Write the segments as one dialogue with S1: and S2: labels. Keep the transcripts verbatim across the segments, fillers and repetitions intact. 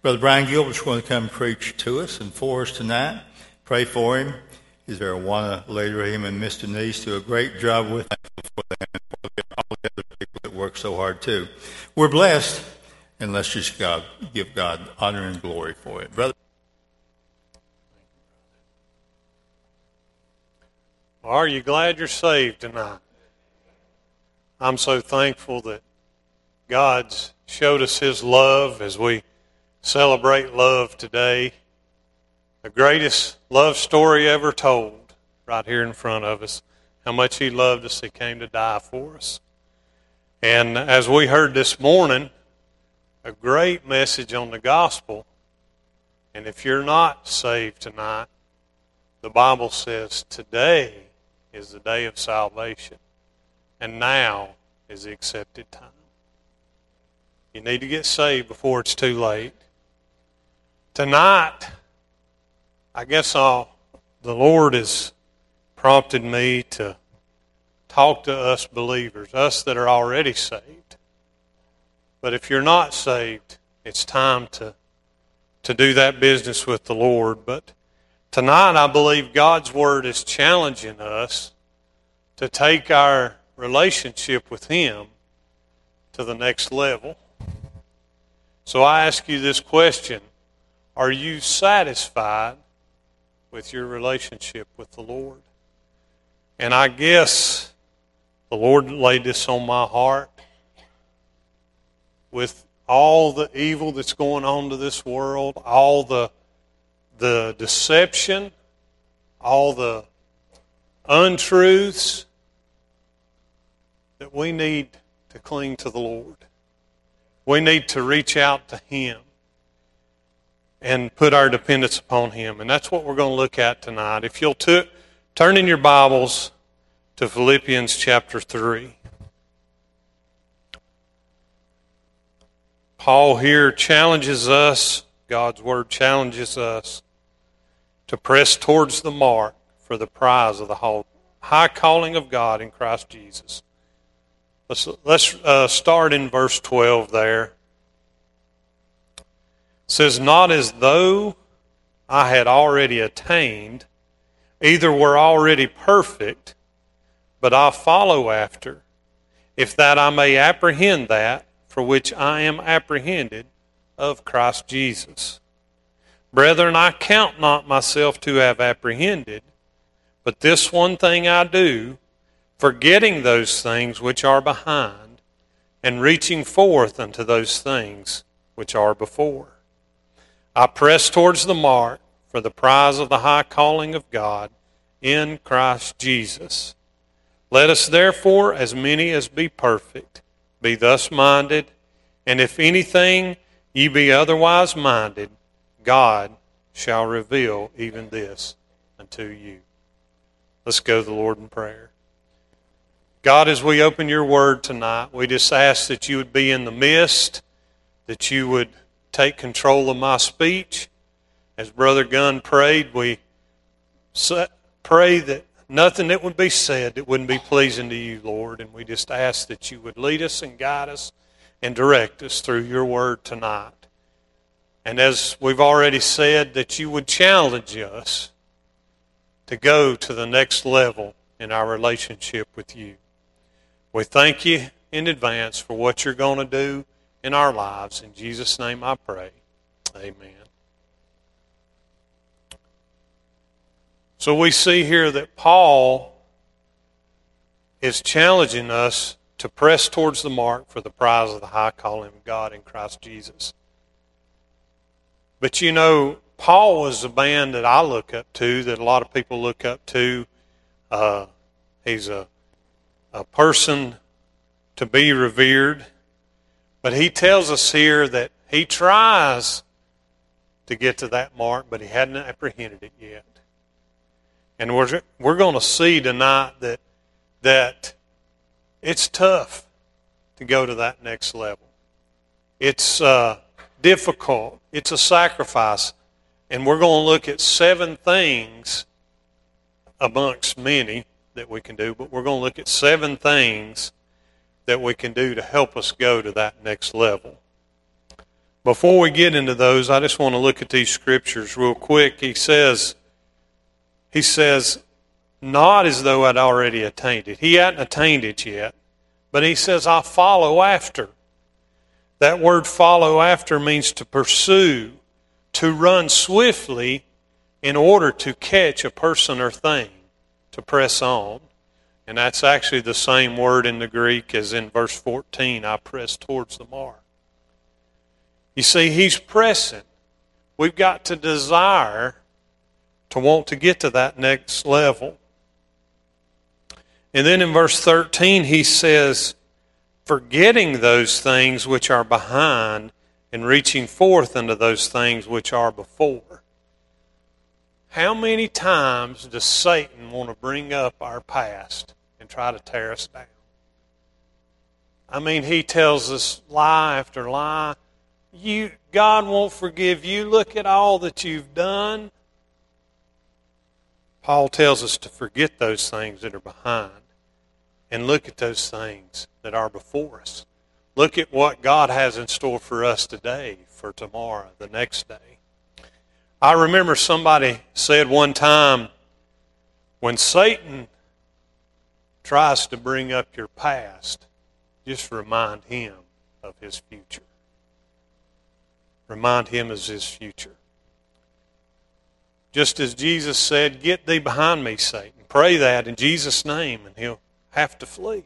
S1: Brother Brian Gilbert's going to come preach to us and for us tonight. Pray for him. He's there. Awana later, him and Mister Neese do a great job with him for them and for all the other people that work so hard too. We're blessed, and let's just God, give God honor and glory for it. Brother.
S2: Are you glad you're saved tonight? I'm so thankful that God's showed us His love as we celebrate love today. The greatest love story ever told right here in front of us. How much He loved us, He came to die for us. And as we heard this morning, a great message on the gospel. And if you're not saved tonight, the Bible says today is the day of salvation. And now is the accepted time. You need to get saved before it's too late. Tonight, I guess I'll, the Lord has prompted me to talk to us believers, us that are already saved. But if you're not saved, it's time to, to do that business with the Lord. But tonight, I believe God's Word is challenging us to take our relationship with Him to the next level. So I ask you this question. Are you satisfied with your relationship with the Lord? And I guess the Lord laid this on my heart. With all the evil that's going on to this world, all the the deception, all the untruths, that we need to cling to the Lord. We need to reach out to Him and put our dependence upon Him. And that's what we're going to look at tonight. If you'll t- turn in your Bibles to Philippians chapter three. Paul here challenges us, God's Word challenges us to press towards the mark for the prize of the high calling of God in Christ Jesus. Let's, let's uh, start in verse twelve there. It says, not as though I had already attained, either were already perfect, but I follow after, if that I may apprehend that for which I am apprehended of Christ Jesus. Brethren, I count not myself to have apprehended, but this one thing I do, forgetting those things which are behind, and reaching forth unto those things which are before. I press towards the mark for the prize of the high calling of God in Christ Jesus. Let us therefore, as many as be perfect, be thus minded, and if anything ye be otherwise minded, God shall reveal even this unto you. Let's go to the Lord in prayer. God, as we open your word tonight, we just ask that you would be in the midst, that you would take control of my speech. As Brother Gunn prayed, we pray that nothing that would be said that wouldn't be pleasing to you, Lord. And we just ask that you would lead us and guide us and direct us through your word tonight. And as we've already said, that you would challenge us to go to the next level in our relationship with you. We thank you in advance for what you're going to do in our lives. In Jesus' name I pray. Amen. So we see here that Paul is challenging us to press towards the mark for the prize of the high calling of God in Christ Jesus. But you know, Paul was a man that I look up to, that a lot of people look up to. Uh, he's a, a person to be revered. But he tells us here that he tries to get to that mark, but he hadn't apprehended it yet. And we're, we're going to see tonight that, that it's tough to go to that next level. It's uh, difficult. It's a sacrifice. And we're going to look at seven things amongst many that we can do, but we're going to look at seven things that we can do to help us go to that next level. Before we get into those, I just want to look at these scriptures real quick. He says, he says, not as though I'd already attained it. He hadn't attained it yet. But he says, I follow after. That word follow after means to pursue, to run swiftly in order to catch a person or thing, to press on. And that's actually the same word in the Greek as in verse fourteen, I press towards the mark. You see, he's pressing. We've got to desire to want to get to that next level. And then in verse thirteen, he says, forgetting those things which are behind and reaching forth unto those things which are before. How many times does Satan want to bring up our past and try to tear us down? I mean, he tells us lie after lie. You, God won't forgive you. Look at all that you've done. Paul tells us to forget those things that are behind and look at those things that are before us. Look at what God has in store for us today, for tomorrow, the next day. I remember somebody said one time, when Satan tries to bring up your past, just remind him of his future. Remind him of his future. Just as Jesus said, get thee behind me, Satan. Pray that in Jesus' name and he'll have to flee.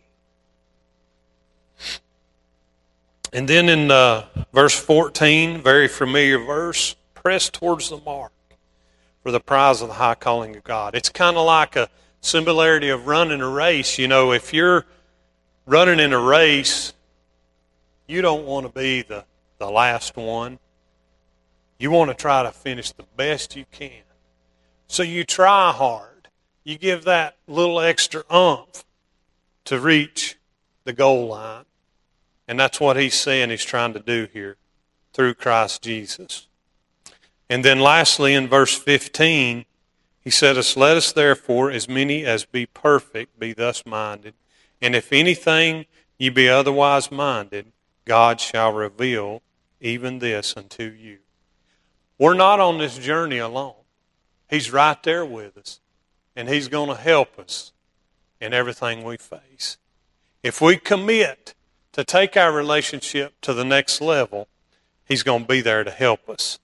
S2: And then in uh, verse fourteen, very familiar verse, press towards the mark for the prize of the high calling of God. It's kind of like a similarity of running a race. You know, if you're running in a race, you don't want to be the, the last one. You want to try to finish the best you can. So you try hard. You give that little extra oomph to reach the goal line. And that's what he's saying he's trying to do here through Christ Jesus. And then lastly, in verse fifteen, he said, us, let us therefore, as many as be perfect, be thus minded. And if anything ye be otherwise minded, God shall reveal even this unto you. We're not on this journey alone. He's right there with us. And he's going to help us in everything we face. If we commit to take our relationship to the next level, he's going to be there to help us.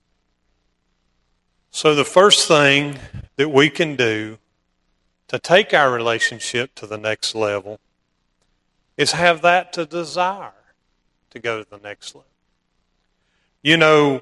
S2: So the first thing that we can do to take our relationship to the next level is have that to desire to go to the next level. You know,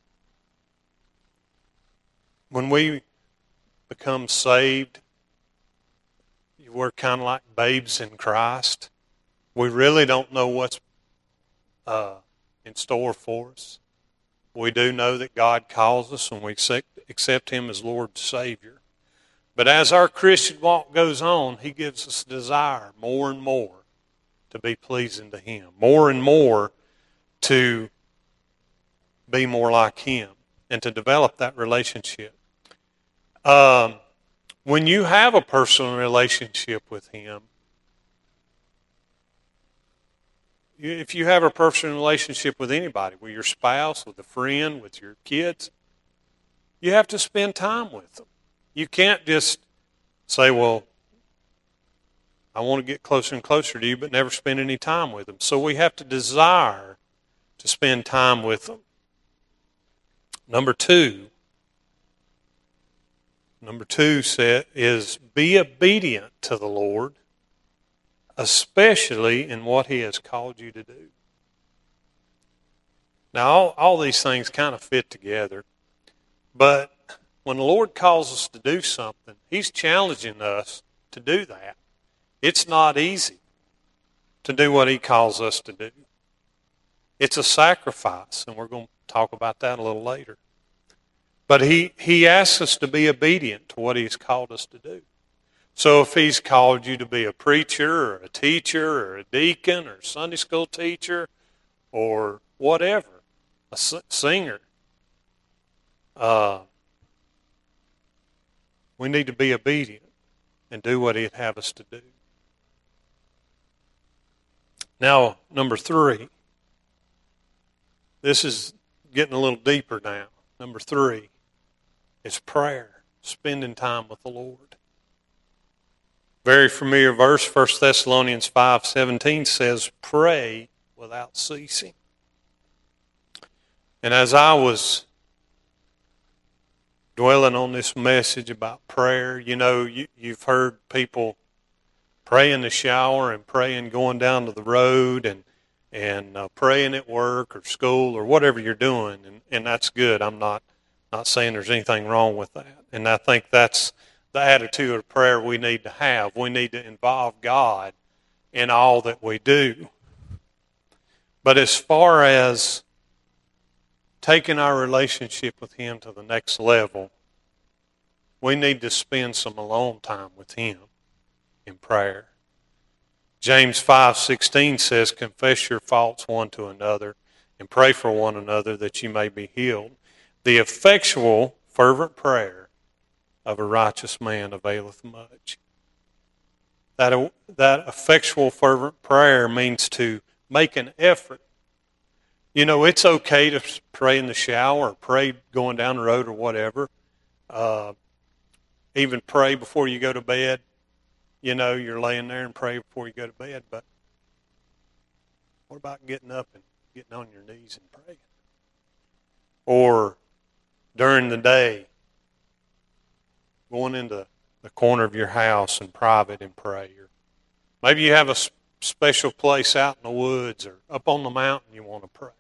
S2: when we become saved, we're kind of like babes in Christ. We really don't know what's uh, in store for us. We do know that God calls us when we accept Him as Lord and Savior. But as our Christian walk goes on, He gives us desire more and more to be pleasing to Him, more and more to be more like Him and to develop that relationship. Um, when you have a personal relationship with Him, if you have a personal relationship with anybody, with your spouse, with a friend, with your kids, you have to spend time with them. You can't just say, well, I want to get closer and closer to you, but never spend any time with them. So we have to desire to spend time with them. Number two, number two is be obedient to the Lord, especially in what He has called you to do. Now, all, all these things kind of fit together, but when the Lord calls us to do something, He's challenging us to do that. It's not easy to do what He calls us to do. It's a sacrifice, and we're going to talk about that a little later. But he, he asks us to be obedient to what He's called us to do. So if He's called you to be a preacher or a teacher or a deacon or a Sunday school teacher or whatever, a singer, uh, we need to be obedient and do what He'd have us to do. Now, number three, this is getting a little deeper now. Number three is prayer, spending time with the Lord. Very familiar verse, First Thessalonians five seventeen says, pray without ceasing. And as I was dwelling on this message about prayer, you know, you, you've heard people pray in the shower and praying going down to the road and and uh, praying at work or school or whatever you're doing, and, and that's good. I'm not not saying there's anything wrong with that. And I think that's the attitude of prayer we need to have. We need to involve God in all that we do. But as far as taking our relationship with Him to the next level, we need to spend some alone time with Him in prayer. James five sixteen says, confess your faults one to another and pray for one another that you may be healed. The effectual, fervent prayer of a righteous man availeth much. That, that effectual, fervent prayer means to make an effort. You know, it's okay to pray in the shower or pray going down the road or whatever. Uh, even pray before you go to bed. You know, you're laying there and pray before you go to bed, but what about getting up and getting on your knees and praying? Or during the day, going into the corner of your house in private and pray. Or maybe you have a special place out in the woods or up on the mountain you want to pray.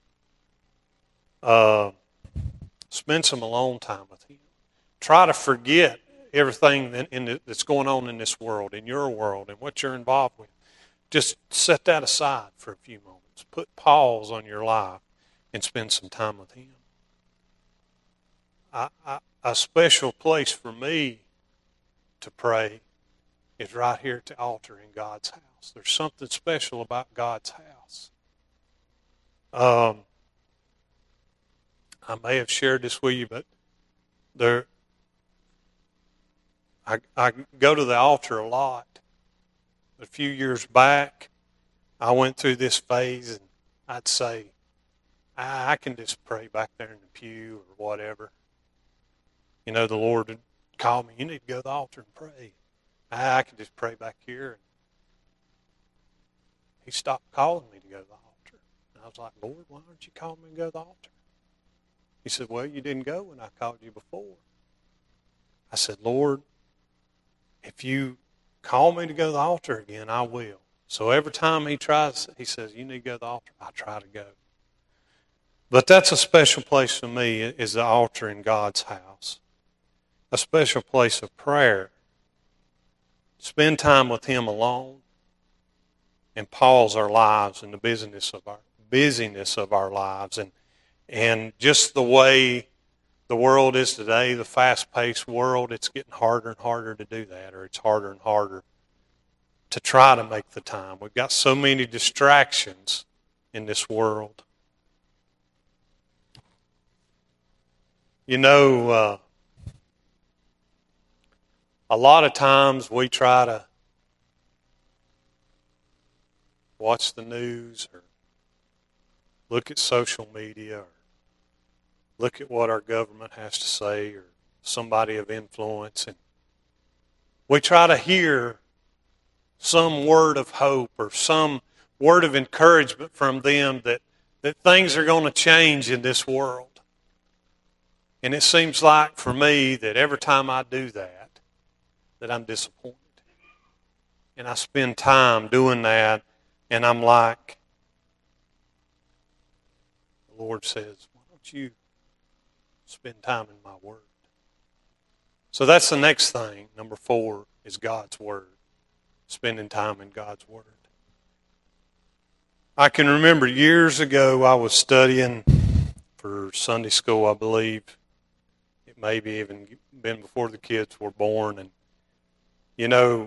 S2: Uh, spend some alone time with Him. Try to forget everything in, in the, that's going on in this world, in your world, and what you're involved with. Just set that aside for a few moments. Put pause on your life and spend some time with Him. I, I, a special place for me to pray is right here at the altar in God's house. There's something special about God's house. Um, I may have shared this with you, but there, I, I go to the altar a lot. A few years back, I went through this phase, and I'd say, I, I can just pray back there in the pew or whatever. You know, the Lord would call me, you need to go to the altar and pray. I, I can just pray back here. And He stopped calling me to go to the altar. And I was like, Lord, why aren't you calling me to go to the altar? He said, well, you didn't go when I called you before. I said, Lord, if you call me to go to the altar again, I will. So every time He tries, He says, you need to go to the altar. I try to go. But that's a special place for me, is the altar in God's house. A special place of prayer. Spend time with Him alone and pause our lives in the busyness of our busyness of our lives. And and just the way the world is today, the fast-paced world, it's getting harder and harder to do that, or it's harder and harder to try to make the time. We've got so many distractions in this world. You know, uh, a lot of times we try to watch the news or look at social media or look at what our government has to say or somebody of influence, and we try to hear some word of hope or some word of encouragement from them that, that things are going to change in this world. And it seems like for me that every time I do that, that I'm disappointed. And I spend time doing that, and I'm like, the Lord says, why don't you spend time in my Word? So that's the next thing. Number four is God's Word. Spending time in God's Word. I can remember years ago I was studying for Sunday school, I believe. It may be even been before the kids were born. And, you know,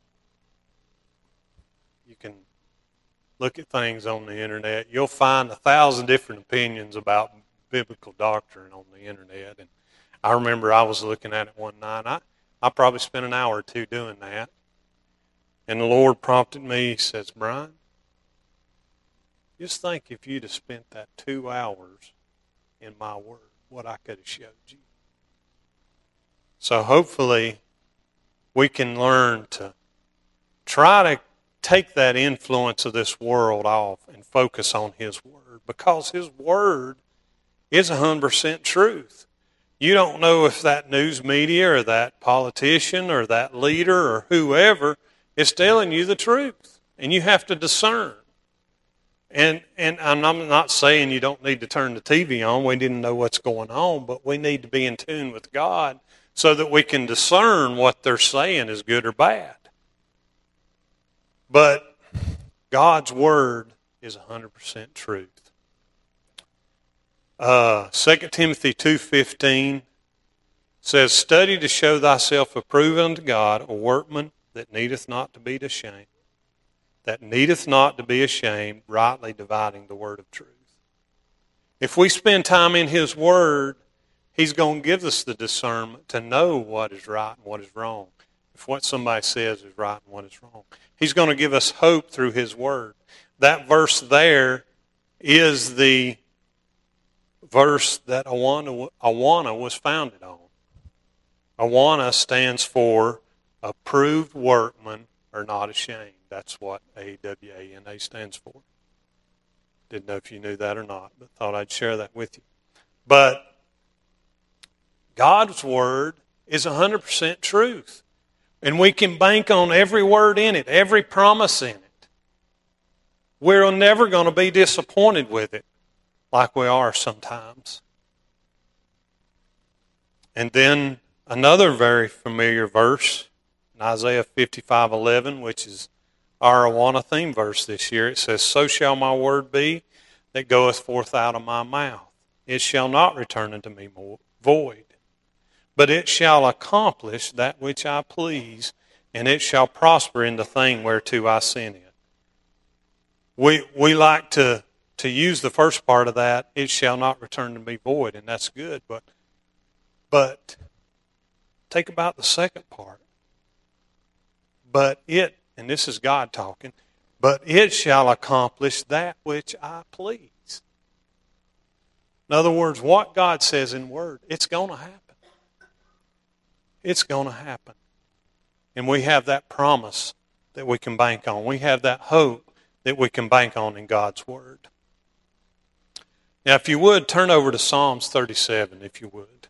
S2: you can look at things on the internet. You'll find a thousand different opinions about biblical doctrine on the internet. And I remember I was looking at it one night. I, I probably spent an hour or two doing that. And the Lord prompted me, He says, Brian, just think if you'd have spent that two hours in my word what I could have showed you. So hopefully we can learn to try to take that influence of this world off and focus on His Word, because His Word is one hundred percent truth. You don't know if that news media or that politician or that leader or whoever is telling you the truth, and you have to discern. And and I'm not saying you don't need to turn the T V on. We didn't know what's going on, but we need to be in tune with God so that we can discern what they're saying is good or bad. But God's Word is one hundred percent truth. Uh, Second Timothy two fifteen says, "Study to show thyself approved unto God, a workman that needeth not to be ashamed, that needeth not to be ashamed, rightly dividing the word of truth." If we spend time in His Word, He's going to give us the discernment to know what is right and what is wrong. If what somebody says is right and what is wrong. He's going to give us hope through His Word. That verse there is the verse that Awana, Awana was founded on. Awana stands for approved workmen are not ashamed. That's what A W A N A stands for. Didn't know if you knew that or not, but thought I'd share that with you. But God's Word is one hundred percent truth. And we can bank on every word in it, every promise in it. We're never going to be disappointed with it like we are sometimes. And then another very familiar verse in Isaiah fifty-five eleven, which is our Awana theme verse this year. It says, "So shall my word be that goeth forth out of my mouth. It shall not return unto me void, but it shall accomplish that which I please, and it shall prosper in the thing whereto I send it." We we like to, to use the first part of that, "it shall not return to me void," and that's good. But but think about the second part. But it, and this is God talking, "but it shall accomplish that which I please." In other words, what God says in Word, it's going to happen. It's going to happen. And we have that promise that we can bank on. We have that hope that we can bank on in God's Word. Now, if you would, turn over to Psalms thirty-seven, if you would.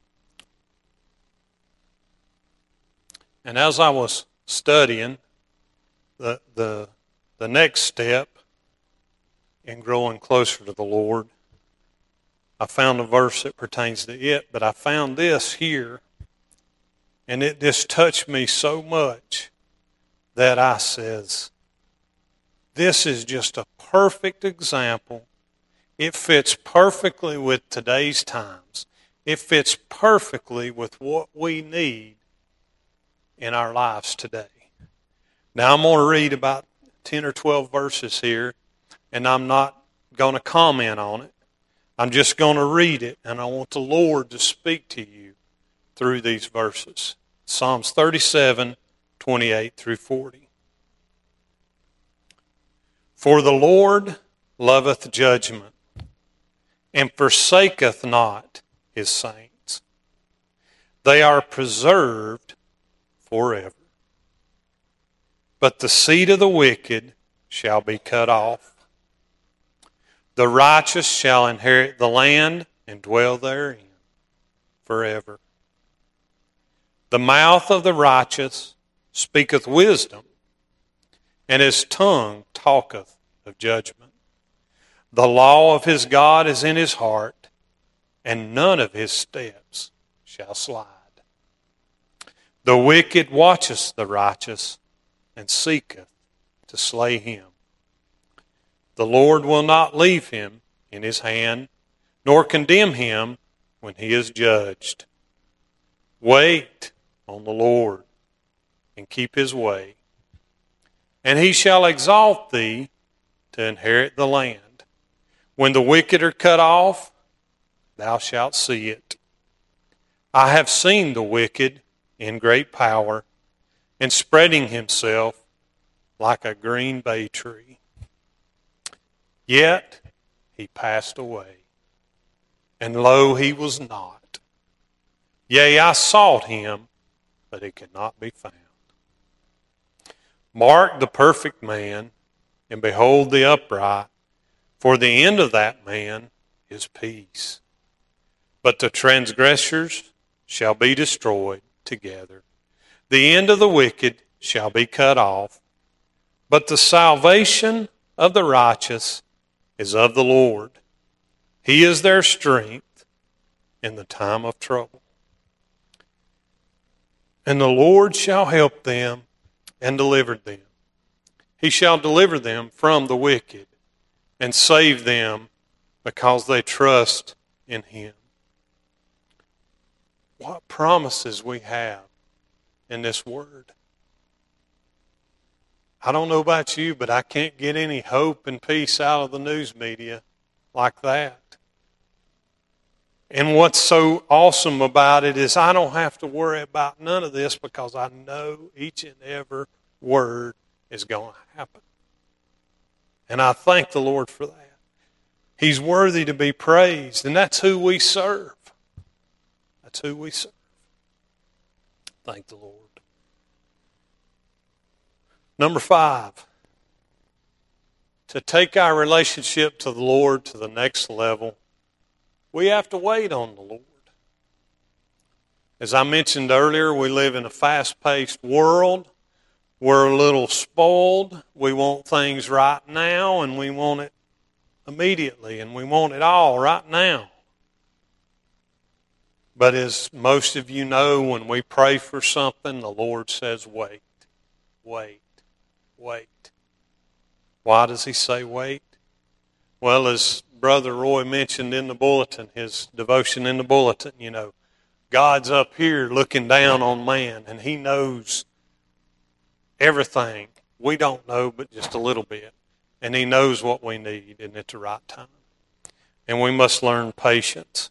S2: And as I was studying, the the the next step in growing closer to the Lord, I found a verse that pertains to it, but I found this here. And it just touched me so much that I says, this is just a perfect example. It fits perfectly with today's times. It fits perfectly with what we need in our lives today. Now I'm going to read about ten or twelve verses here, and I'm not going to comment on it. I'm just going to read it, and I want the Lord to speak to you through these verses. Psalms thirty-seven, twenty-eight through forty. "For the Lord loveth judgment, and forsaketh not His saints. They are preserved forever. But the seed of the wicked shall be cut off. The righteous shall inherit the land and dwell therein forever. The mouth of the righteous speaketh wisdom, and his tongue talketh of judgment. The law of his God is in his heart, and none of his steps shall slide. The wicked watcheth the righteous, and seeketh to slay him. The Lord will not leave him in his hand, nor condemn him when he is judged. Wait on the Lord, and keep his way, and he shall exalt thee to inherit the land. When the wicked are cut off, thou shalt see it. I have seen the wicked in great power, and spreading himself like a green bay tree. Yet he passed away, and lo, he was not. Yea, I sought him, but he could not be found. Mark the perfect man, and behold the upright, for the end of that man is peace. But the transgressors shall be destroyed together. The end of the wicked shall be cut off. But the salvation of the righteous is of the Lord. He is their strength in the time of trouble. And the Lord shall help them and deliver them. He shall deliver them from the wicked and save them because they trust in him. What promises we have in this word. I don't know about you, but I can't get any hope and peace out of the news media like that. And what's so awesome about it is I don't have to worry about none of this because I know each and every word is going to happen. And I thank the Lord for that. He's worthy to be praised, and that's who we serve. That's who we serve. Thank the Lord. Number five, to take our relationship to the Lord to the next level, we have to wait on the Lord. As I mentioned earlier, we live in a fast-paced world. We're a little spoiled. We want things right now, and we want it immediately, and we want it all right now. But as most of you know, when we pray for something, the Lord says, wait, wait, wait. Why does he say wait? Well, as Brother Roy mentioned in the bulletin, his devotion in the bulletin, you know, God's up here looking down on man, and he knows everything. We don't know, but just a little bit. And he knows what we need, and at the right time. And we must learn patience.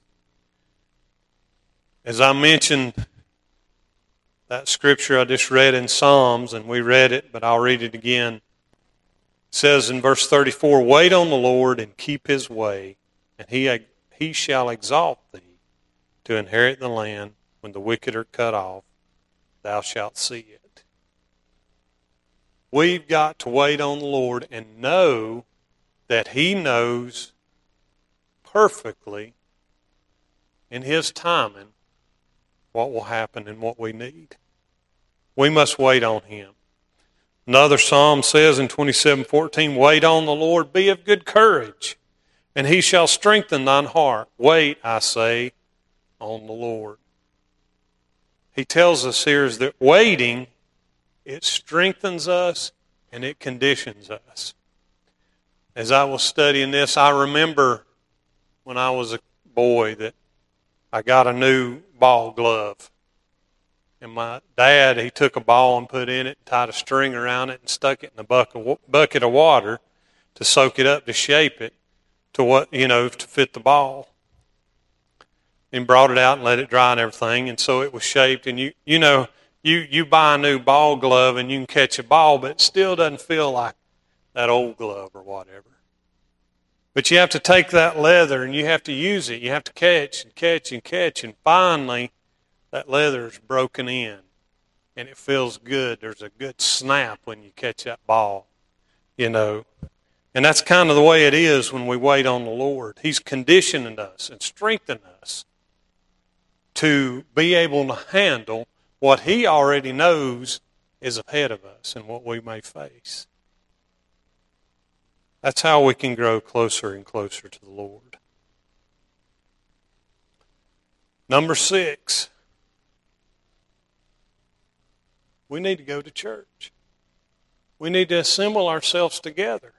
S2: As I mentioned, that scripture I just read in Psalms, and we read it, but I'll read it again. It says in verse thirty-four, wait on the Lord and keep his way, and he, he shall exalt thee to inherit the land. When the wicked are cut off, thou shalt see it. We've got to wait on the Lord and know that he knows perfectly in his timing what will happen and what we need. We must wait on him. Another psalm says in twenty-seven fourteen, wait on the Lord, be of good courage, and he shall strengthen thine heart. Wait, I say, on the Lord. He tells us here is that waiting, it strengthens us and it conditions us. As I was studying this, I remember when I was a boy that I got a new ball glove. And my dad, he took a ball and put in it, tied a string around it, and stuck it in a bucket of water to soak it up, to shape it to what, you know, to fit the ball. And brought it out and let it dry and everything, and so it was shaped. And you, you know, you, you buy a new ball glove and you can catch a ball, but it still doesn't feel like that old glove or whatever. But you have to take that leather and you have to use it. You have to catch and catch and catch, and finally that leather is broken in, and it feels good. There's a good snap when you catch that ball, you know. And that's kind of the way it is when we wait on the Lord. He's conditioning us and strengthening us to be able to handle what he already knows is ahead of us and what we may face. That's how we can grow closer and closer to the Lord. Number six, we need to go to church. We need to assemble ourselves together.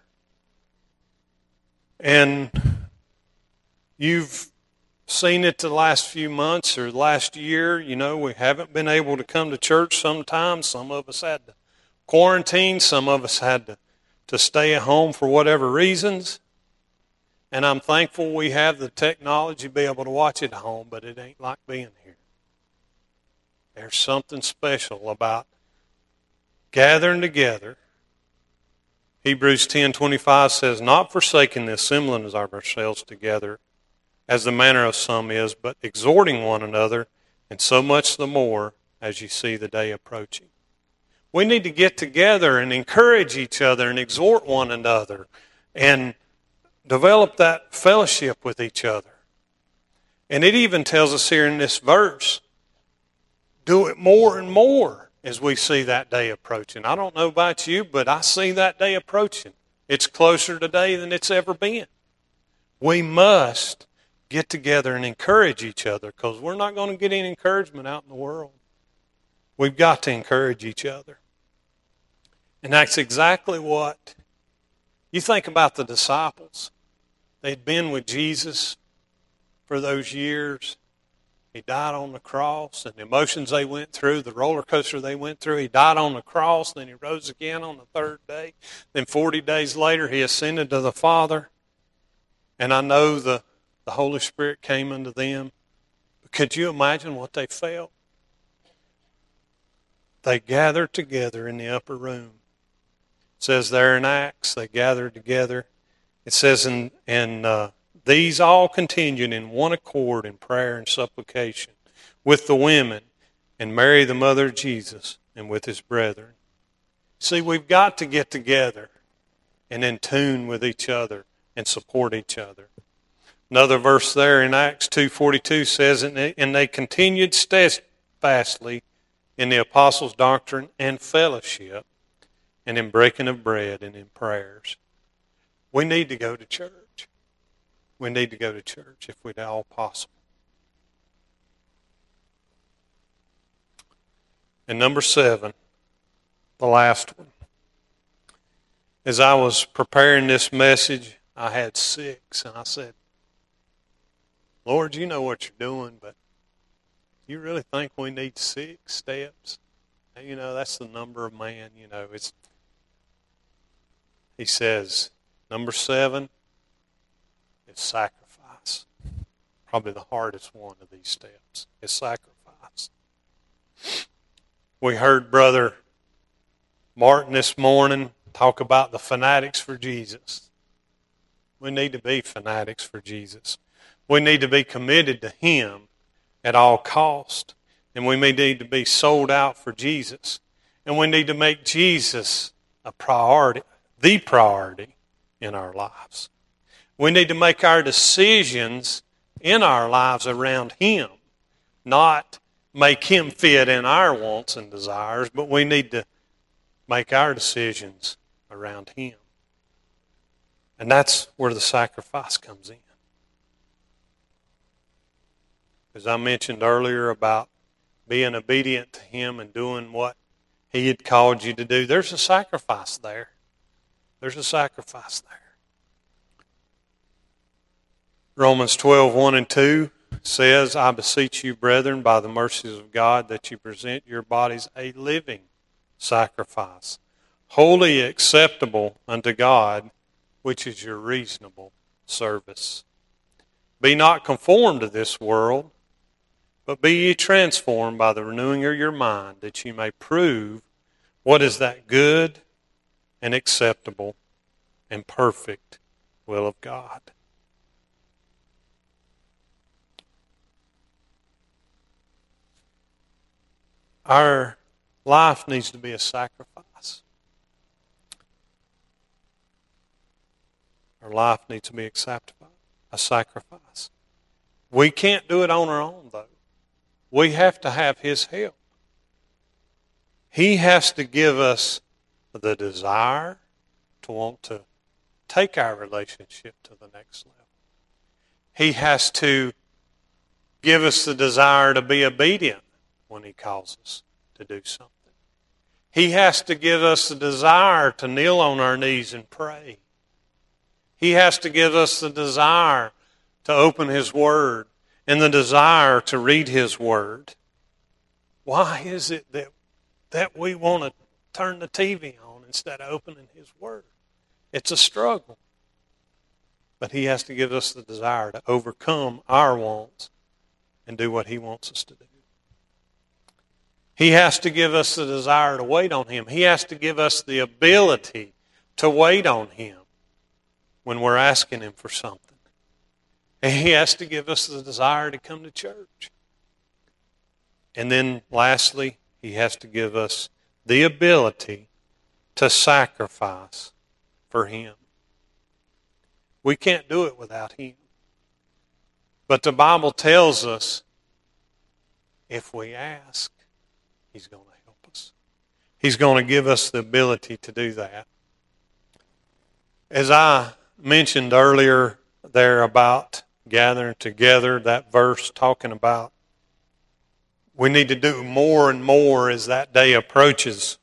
S2: And you've seen it the last few months or last year. You know, we haven't been able to come to church sometimes. Some of us had to quarantine. Some of us had to, to stay at home for whatever reasons. And I'm thankful we have the technology to be able to watch it at home, but it ain't like being here. There's something special about gathering together. Hebrews ten twenty-five says, not forsaking the assembling of ourselves together, as the manner of some is, but exhorting one another, and so much the more as you see the day approaching. We need to get together and encourage each other and exhort one another and develop that fellowship with each other. And it even tells us here in this verse, do it more and more as we see that day approaching. I don't know about you, but I see that day approaching. It's closer today than it's ever been. We must get together and encourage each other, because we're not going to get any encouragement out in the world. We've got to encourage each other. And that's exactly what, you think about the disciples. They'd been with Jesus for those years. He died on the cross, and the emotions they went through, the roller coaster they went through. He died on the cross, then he rose again on the third day. Then forty days later, he ascended to the Father. And I know the, the Holy Spirit came unto them. But could you imagine what they felt? They gathered together in the upper room. It says there in Acts, they gathered together. It says, in, in uh, these all continued in one accord in prayer and supplication with the women and Mary, the mother of Jesus, and with his brethren. See, we've got to get together and in tune with each other and support each other. Another verse there in Acts two forty-two says, and they continued steadfastly in the apostles' doctrine and fellowship, and in breaking of bread and in prayers. We need to go to church. We need to go to church if we're at all possible. And number seven, the last one. As I was preparing this message, I had six, and I said, Lord, you know what you're doing, but you really think we need six steps? You know, that's the number of man, you know. It's. He says, number seven is sacrifice. Probably the hardest one of these steps is sacrifice. We heard Brother Martin this morning talk about the fanatics for Jesus. We need to be fanatics for Jesus. We need to be committed to Him at all cost. And we may need to be sold out for Jesus. And we need to make Jesus a priority, the priority in our lives. We need to make our decisions in our lives around Him, not make Him fit in our wants and desires, but we need to make our decisions around Him. And that's where the sacrifice comes in. As I mentioned earlier about being obedient to Him and doing what He had called you to do, there's a sacrifice there. There's a sacrifice there. Romans twelve, one and two says, I beseech you, brethren, by the mercies of God, that you present your bodies a living sacrifice, wholly acceptable unto God, which is your reasonable service. Be not conformed to this world, but be ye transformed by the renewing of your mind, that you may prove what is that good and acceptable and perfect will of God. Our life needs to be a sacrifice. Our life needs to be acceptable, a sacrifice. We can't do it on our own, though. We have to have His help. He has to give us the desire to want to take our relationship to the next level. He has to give us the desire to be obedient when He calls us to do something. He has to give us the desire to kneel on our knees and pray. He has to give us the desire to open His Word and the desire to read His Word. Why is it that, that we want to turn the T V on instead of opening His Word? It's a struggle. But He has to give us the desire to overcome our wants and do what He wants us to do. He has to give us the desire to wait on Him. He has to give us the ability to wait on Him when we're asking Him for something. And He has to give us the desire to come to church. And then lastly, He has to give us the ability to sacrifice for Him. We can't do it without Him. But the Bible tells us if we ask, He's going to help us. He's going to give us the ability to do that. As I mentioned earlier there about gathering together, that verse talking about we need to do more and more as that day approaches.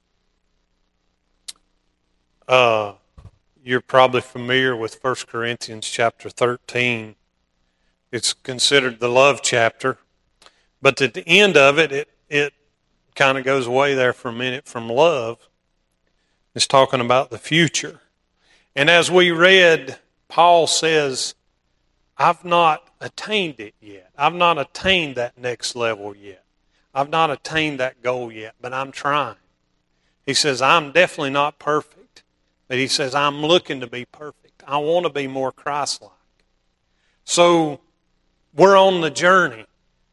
S2: Uh, you're probably familiar with First Corinthians chapter thirteen. It's considered the love chapter. But at the end of it, it, it kind of goes away there for a minute from love. It's talking about the future. And as we read, Paul says, I've not attained it yet. I've not attained that next level yet. I've not attained that goal yet, but I'm trying. He says, I'm definitely not perfect. But he says, I'm looking to be perfect. I want to be more Christ-like. So we're on the journey.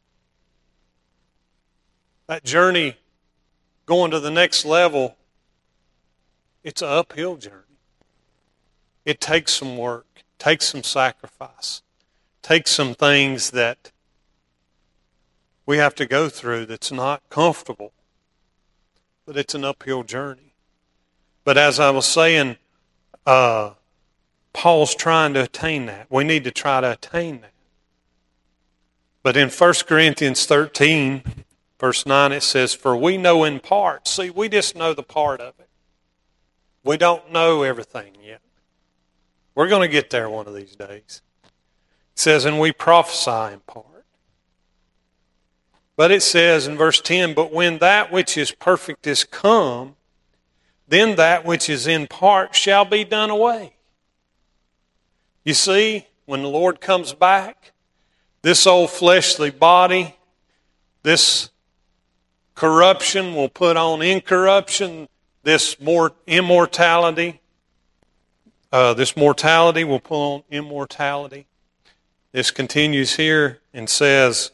S2: That journey going to the next level, it's an uphill journey. It takes some work, takes some sacrifice, takes some things that we have to go through that's not comfortable. But it's an uphill journey. But as I was saying, uh, Paul's trying to attain that. We need to try to attain that. But in First Corinthians thirteen, verse nine, it says, for we know in part. See, we just know the part of it. We don't know everything yet. We're going to get there one of these days. It says, and we prophesy in part. But it says in verse ten, but when that which is perfect is come, then that which is in part shall be done away. You see, when the Lord comes back, this old fleshly body, this corruption will put on incorruption, this more immortality, uh, this mortality will put on immortality. This continues here and says,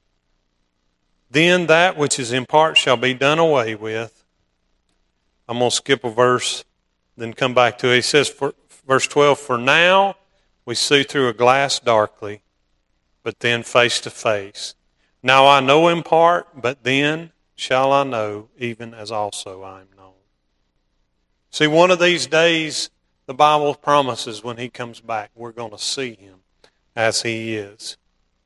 S2: then that which is in part shall be done away with. I'm going to skip a verse, then come back to it. He says, for, verse twelve, for now we see through a glass darkly, but then face to face. Now I know in part, but then shall I know, even as also I am known. See, one of these days, the Bible promises when He comes back, we're going to see Him as He is.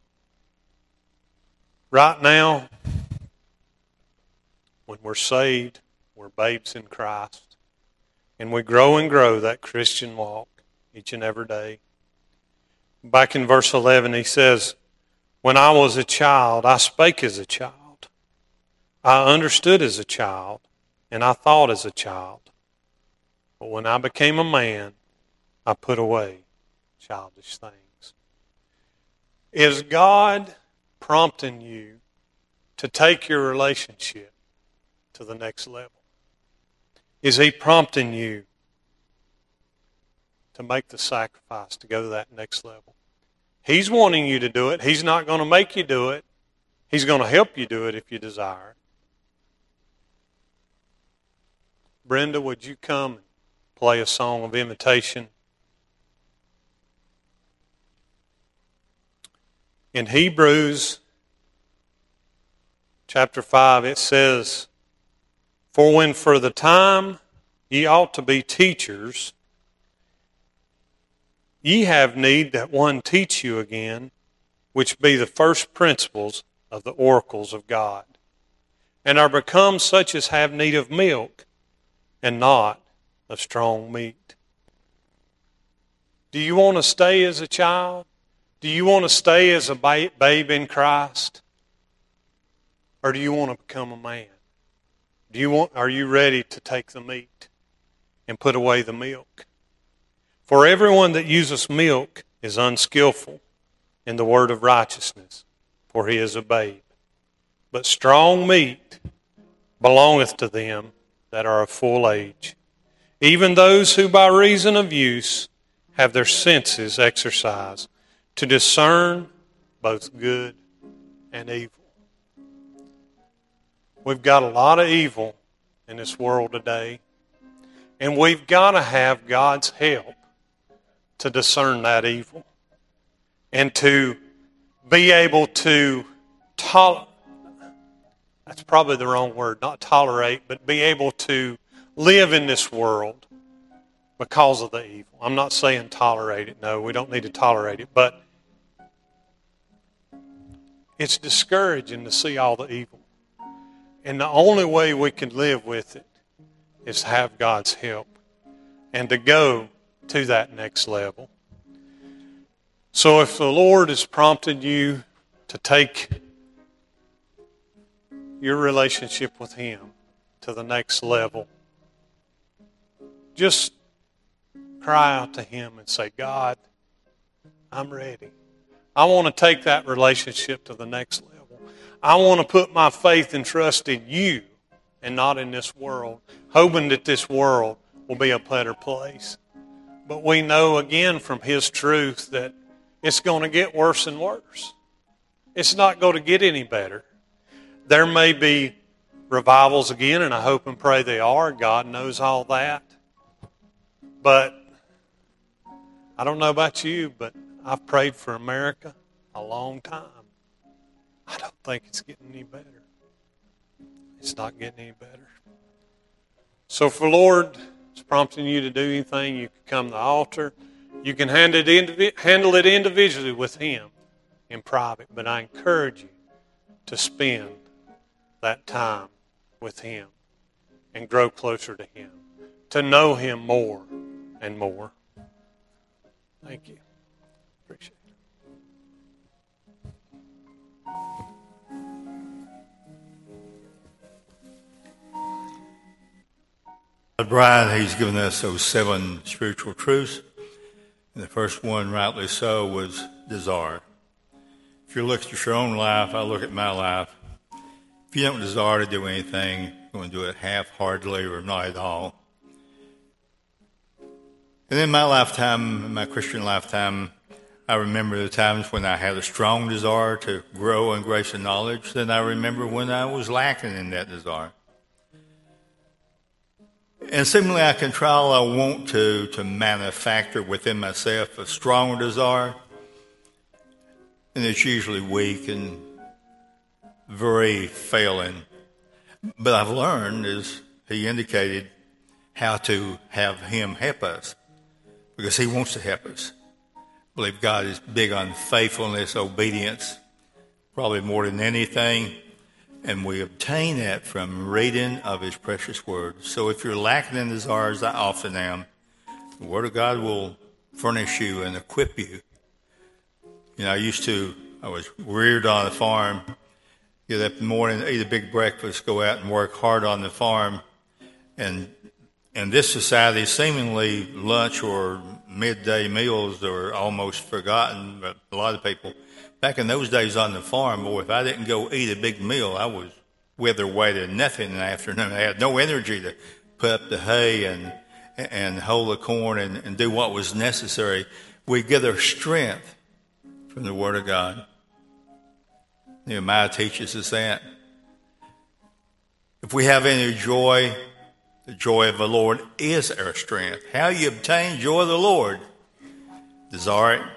S2: Right now, when we're saved, we're babes in Christ, and we grow and grow that Christian walk each and every day. Back in verse eleven, he says, when I was a child, I spake as a child. I understood as a child, and I thought as a child. But when I became a man, I put away childish things. Is God prompting you to take your relationship to the next level? Is He prompting you to make the sacrifice to go to that next level? He's wanting you to do it. He's not going to make you do it. He's going to help you do it if you desire it. Brenda, would you come and play a song of invitation? In Hebrews chapter five, it says, for when for the time ye ought to be teachers, ye have need that one teach you again, which be the first principles of the oracles of God, and are become such as have need of milk, and not of strong meat. Do you want to stay as a child? Do you want to stay as a babe in Christ? Or do you want to become a man? Do you want, are you ready to take the meat and put away the milk? For everyone that uses milk is unskillful in the word of righteousness, for he is a babe. But strong meat belongeth to them that are of full age, even those who by reason of use have their senses exercised to discern both good and evil. We've got a lot of evil in this world today, and we've got to have God's help to discern that evil and to be able to tolerate. That's probably the wrong word, not tolerate, but be able to live in this world because of the evil. I'm not saying tolerate it. No, we don't need to tolerate it. But it's discouraging to see all the evil. And the only way we can live with it is to have God's help and to go to that next level. So if the Lord has prompted you to take your relationship with Him to the next level, just cry out to Him and say, God, I'm ready. I want to take that relationship to the next level. I want to put my faith and trust in you and not in this world, hoping that this world will be a better place. But we know again from His truth that it's going to get worse and worse. It's not going to get any better. There may be revivals again, and I hope and pray they are. God knows all that. But I don't know about you, but I've prayed for America a long time. I don't think it's getting any better. It's not getting any better. So if the Lord is prompting you to do anything, you can come to the altar. You can handle it, indiv- handle it individually with Him in private. But I encourage you to spend that time with Him and grow closer to Him, to know Him more and more. Thank you. Appreciate it.
S1: Brian, he's given us those seven spiritual truths. And the first one, rightly so, was desire. If you look at your own life, I look at my life. If you don't desire to do anything, you're going to do it half-heartedly or not at all. And in my lifetime, in my Christian lifetime, I remember the times when I had a strong desire to grow in grace and knowledge. Then I remember when I was lacking in that desire. And seemingly I can try all I want to to manufacture within myself a strong desire. And it's usually weak and very failing. But I've learned, as he indicated, how to have Him help us. Because He wants to help us. I believe God is big on faithfulness, obedience, probably more than anything. And we obtain that from reading of His precious Word. So if you're lacking in desires, I often am, the Word of God will furnish you and equip you. You know, I used to, I was reared on a farm, get up in the morning, eat a big breakfast, go out and work hard on the farm. And in this society, seemingly lunch or midday meals are almost forgotten, but a lot of people. Back in those days on the farm, boy, if I didn't go eat a big meal, I was wither-weighted nothing in the afternoon. I had no energy to put up the hay and and hoe the corn and, and do what was necessary. We get our strength from the Word of God. Nehemiah teaches us that. If we have any joy, the joy of the Lord is our strength. How you obtain joy of the Lord? Desire it.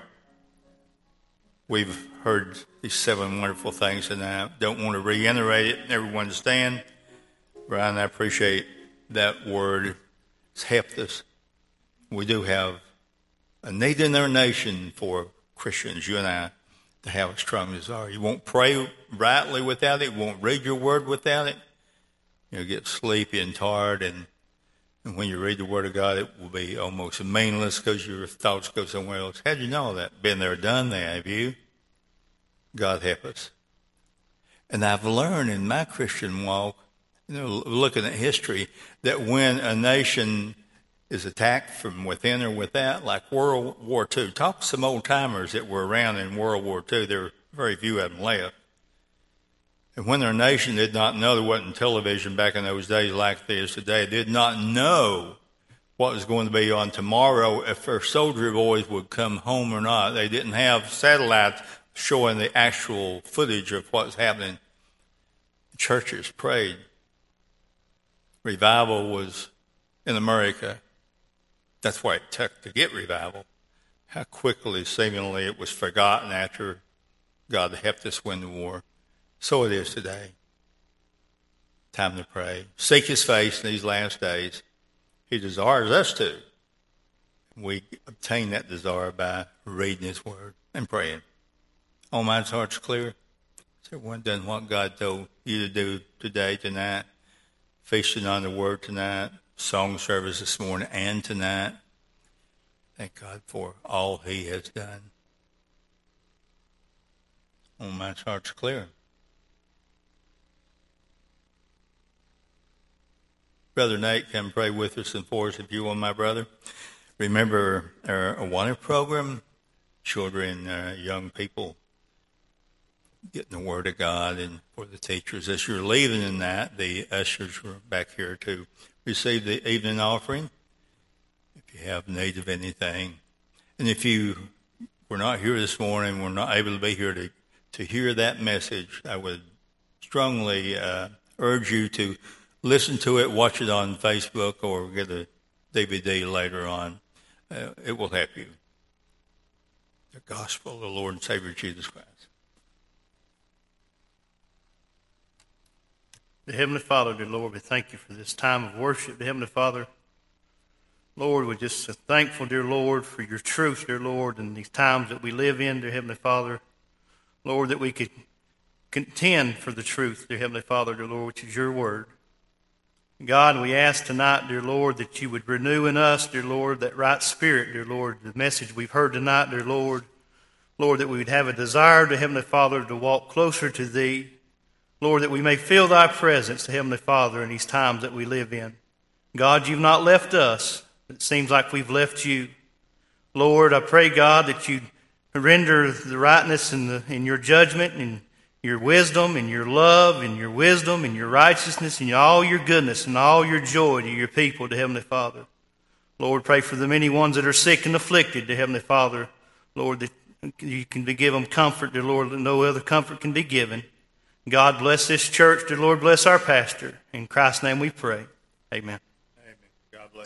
S1: We've heard these seven wonderful things, and I don't want to reiterate it. Everyone stand. Brian, I appreciate that word. It's helped us. We do have a need in our nation for Christians, you and I, to have a strong desire. You won't pray rightly without it. You won't read your word without it. You'll get sleepy and tired, and, and when you read the Word of God, it will be almost meaningless because your thoughts go somewhere else. How'd you know that? Been there, done that, have you? God help us. And I've learned in my Christian walk, you know, looking at history, that when a nation is attacked from within or without, like World War Two, talk to some old-timers that were around in World War Two. There were very few of them left. And when their nation did not know, there wasn't television back in those days like there is today, did not know what was going to be on tomorrow, if their soldier boys would come home or not. They didn't have satellites showing the actual footage of what's happening. Churches prayed. Revival was in America. That's why it took to get revival. How quickly, seemingly, it was forgotten after God helped us win the war. So it is today. Time to pray. Seek his face in these last days. He desires us to. We obtain that desire by reading his word and praying. All minds, hearts clear. Has everyone done what God told you to do today, tonight? Feasting on the word tonight. Song service this morning and tonight. Thank God for all he has done. All minds, hearts clear. Brother Nate, come pray with us and for us if you will, my brother. Remember our Awana program, children, uh, young people getting the word of God, and for the teachers. As you're leaving in that, the ushers are back here to receive the evening offering if you have need of anything. And if you were not here this morning, were not able to be here to, to hear that message, I would strongly uh, urge you to listen to it, watch it on Facebook, or get a D V D later on. Uh, it will help you. The gospel of the Lord and Savior Jesus Christ.
S3: Dear Heavenly Father, dear Lord, we thank you for this time of worship. Dear Heavenly Father, Lord, we're just so thankful, dear Lord, for your truth, dear Lord, in these times that we live in, dear Heavenly Father. Lord, that we could contend for the truth, dear Heavenly Father, dear Lord, which is your word. God, we ask tonight, dear Lord, that you would renew in us, dear Lord, that right spirit, dear Lord, the message we've heard tonight, dear Lord. Lord, that we would have a desire, dear Heavenly Father, to walk closer to thee. Lord, that we may feel thy presence, dear Heavenly Father, in these times that we live in. God, you've not left us. It seems like we've left you. Lord, I pray, God, that you render the rightness in, the, in your judgment and your wisdom and your love and your wisdom and your righteousness and all your goodness and all your joy to your people, to Heavenly Father. Lord, pray for the many ones that are sick and afflicted, to Heavenly Father. Lord, that you can give them comfort, dear Lord, that no other comfort can be given. God bless this church, dear Lord, bless our pastor. In Christ's name we pray. Amen.